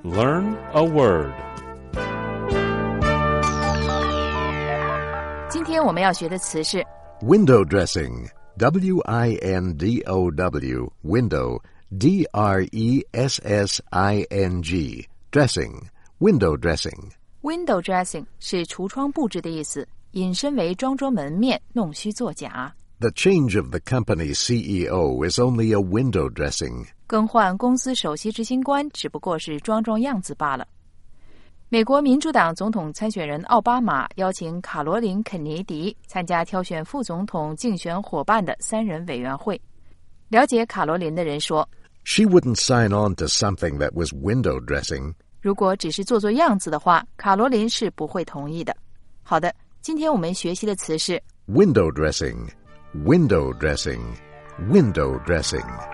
Learn a word. 今天我们要学的词是 Window dressing. W-I-N-D-O-W. Window. D-R-E-S-S-I-N-G. Dressing. Window dressing. window dressing 是橱窗布置的意思，引申为装装门面，弄虚作假。 The change of the company's CEO is only a window dressing. 更换公司首席执行官只不过是装装样子罢了。美国民主党总统参选人奥巴马邀请卡罗琳·肯尼迪参加挑选副总统竞选伙伴的3人委员会。了解卡罗琳的人说 She wouldn't sign on to something that was window dressing. 如果只是做做样子的话，卡罗琳是不会同意的。好的，今天我们学习的词是 Window dressing. Window dressing. Window dressing.